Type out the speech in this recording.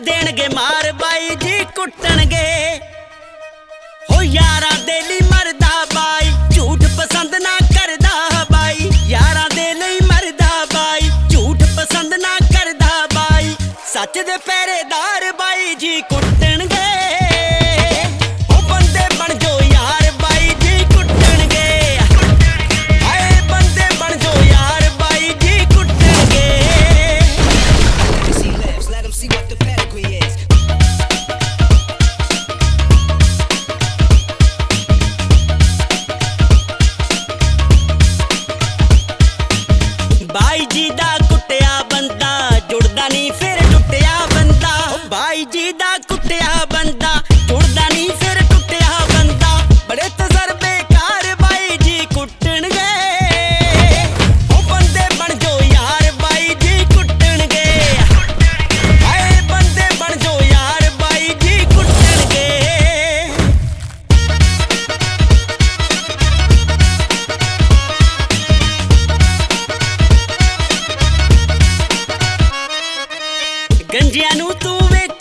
ਦੇਣਗੇ ਮਾਰ ਬਾਈ ਜੀ ਕੁੱਟਣਗੇ ਹੋ ਯਾਰਾਂ ਦੇ ਲਈ ਮਰਦਾ ਬਾਈ ਝੂਠ ਪਸੰਦ ਨਾ ਕਰਦਾ ਬਾਈ ਯਾਰਾਂ ਦੇ ਲਈ ਮਰਦਾ ਬਾਈ ਝੂਠ ਪਸੰਦ ਨਾ ਕਰਦਾ ਬਾਈ ਸੱਚ ਦੇ ਪਹਿਰੇਦਾਰ ਬਾਈ ਜੀ ਕੁੱਟਣਗੇ ਉਹ ਬੰਦੇ ਬਣ ਜੋ ਯਾਰ ਬਾਈ ਜੀ ਕੁੱਟਣਗੇ ਹਾਏ ਬੰਦੇ ਬਣ ਜੋ ਯਾਰ ਬਾਈ ਜੀ ਕੁੱਟਣਗੇ ਬਾਈ ਜੀ ਦਾ ਕੁੱਟਿਆ ਬੰਦਾ ਜੁੜਦਾ ਨਹੀਂ ਫਿਰ ਟੁੱਟਿਆ ਬੰਦਾ ਬਾਈ ਜੀ ਦਾ ਕੁੱਟਿਆ ਬੰਦਾ ਜੁੜਦਾ ਨਹੀਂ ਫਿਰ ਟੁੱਟਿਆ ਬੰਦਾ ਬੜੇ ਤਜਰਬੇਕਾਰ ਬਾਈ ਜੀ ਕੁੱਟਣਗੇ ਉਹ ਬੰਦੇ ਬਣ ਜੋ ਯਾਰ ਬਾਈ ਜੀ ਕੁੱਟਣਗੇ ਹਾਏ ਬੰਦੇ ਬਣ ਜੋ ਯਾਰ ਬਾਈ ਜੀ ਕੁੱਟਣਗੇ ਗੰਜਿਆਂ ਨੂੰ ਤੂੰ ਵੇਚ